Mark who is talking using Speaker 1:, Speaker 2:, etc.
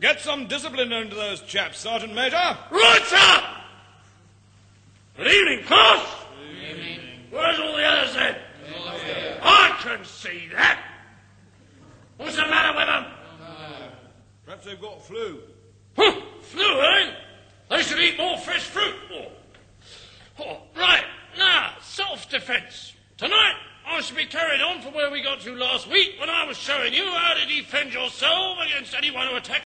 Speaker 1: Get some discipline into those chaps, Sergeant Major.
Speaker 2: Right, sir! Good evening, class. Good evening. Where's all the others then? I can see that. What's the matter with them?
Speaker 1: Perhaps they've got flu.
Speaker 2: Huh, flu, eh? They should eat more fresh fruit. Right, now, self-defence. Tonight, I shall be carried on from where we got to last week when I was showing you how to defend yourself against anyone who attacks